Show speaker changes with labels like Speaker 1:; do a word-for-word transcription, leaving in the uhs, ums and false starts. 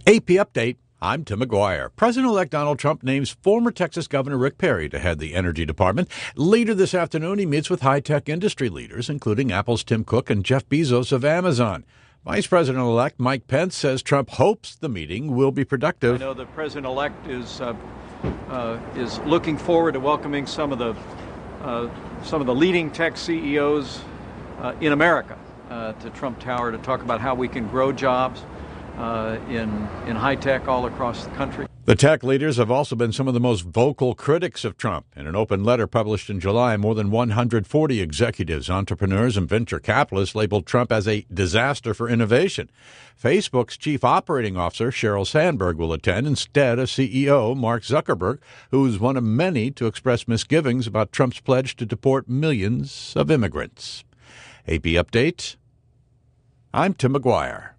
Speaker 1: A P Update. I'm Tim McGuire. President-elect Donald Trump names former Texas Governor Rick Perry to head the Energy Department. Later this afternoon, he meets with high-tech industry leaders, including Apple's Tim Cook and Jeff Bezos of Amazon. Vice President-elect Mike Pence says Trump hopes the meeting will be productive.
Speaker 2: I know the President-elect is uh, uh, is looking forward to welcoming some of the uh, some of the leading tech C E Os uh, in America uh, to Trump Tower to talk about how we can grow jobs Uh, in in high tech all across the country.
Speaker 1: The tech leaders have also been some of the most vocal critics of Trump. In an open letter published in July, more than one hundred forty executives, entrepreneurs, and venture capitalists labeled Trump as a disaster for innovation. Facebook's chief operating officer, Sheryl Sandberg, will attend instead of C E O Mark Zuckerberg, who is one of many to express misgivings about Trump's pledge to deport millions of immigrants. A P Update. I'm Tim McGuire.